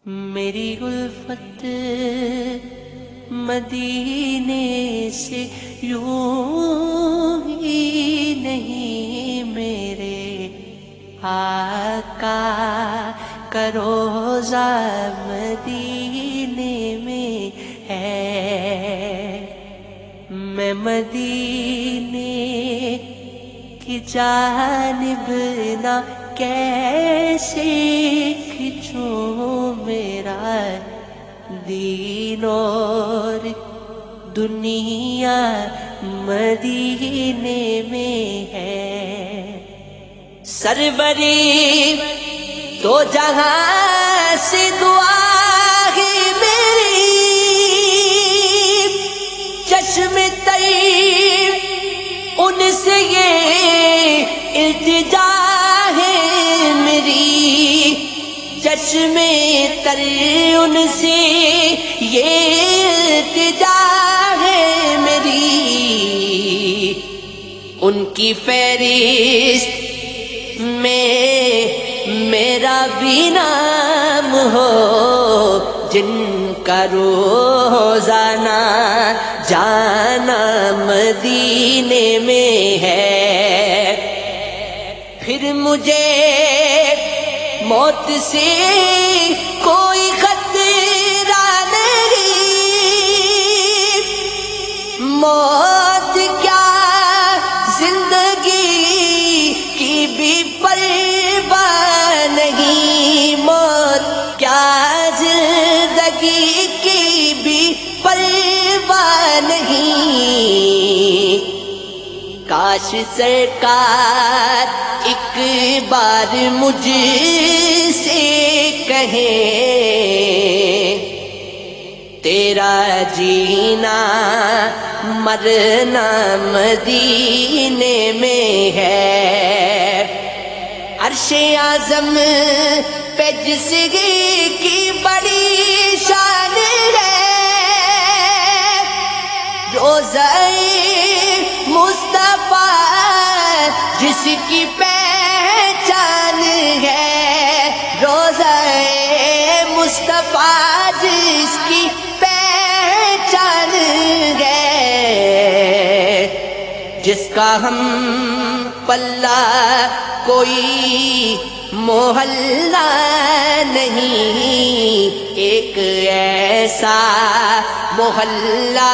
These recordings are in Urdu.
میری الفت مدینے سے یوں ہی نہیں، میرے آقا کا روضہ مدینے میں ہے۔ میں مدینے کی جانب نہ کیسے کھنچوں، میرا دین اور دنیا مدینے میں ہے۔ سروری تو جہاں سے دعا ہے میری، چشم طیب ان سے یہ التجا ہے میری، چشم تر ان سے یہ التجا ہے میری۔ ان کی فہرست میں میرا بھی نام ہو، جن کا روزانہ جانا مدینے میں ہے۔ پھر مجھے موت سے کوئی خطرہ نہیں، موت کیا زندگی کی بھی پرواہ نہیں، موت کیا زندگی کی بھی پرواہ نہیں۔ کاش سرکار ایک بار مجھ سے کہیں، تیرا جینا مرنا مدینے میں ہے۔ عرش اعظم پہ جس کی بڑی شان ہے، روضہ مصطفیٰ جس کی پہچان ہے، روضہ مصطفیٰ جس کی پہچان ہے، جس کا ہم پلہ کوئی محلہ نہیں، ایک ایسا محلہ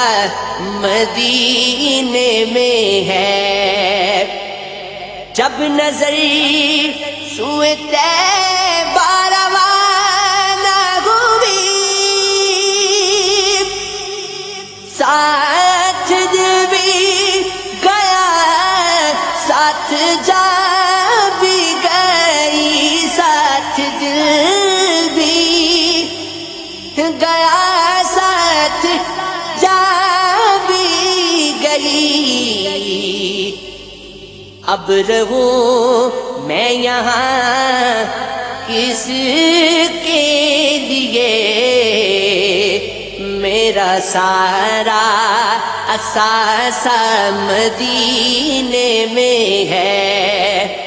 مدینے میں ہے۔ جب نظر سوئے طیبہ روانہ ہوئی، ساتھ دل بھی گیا ساتھ جا بھی گئی، ساتھ دل بھی گیا ساتھ جا بھی گئی۔ اب رہوں میں یہاں کس کے لیے، میرا سارا اثاثہ مدینے میں ہے۔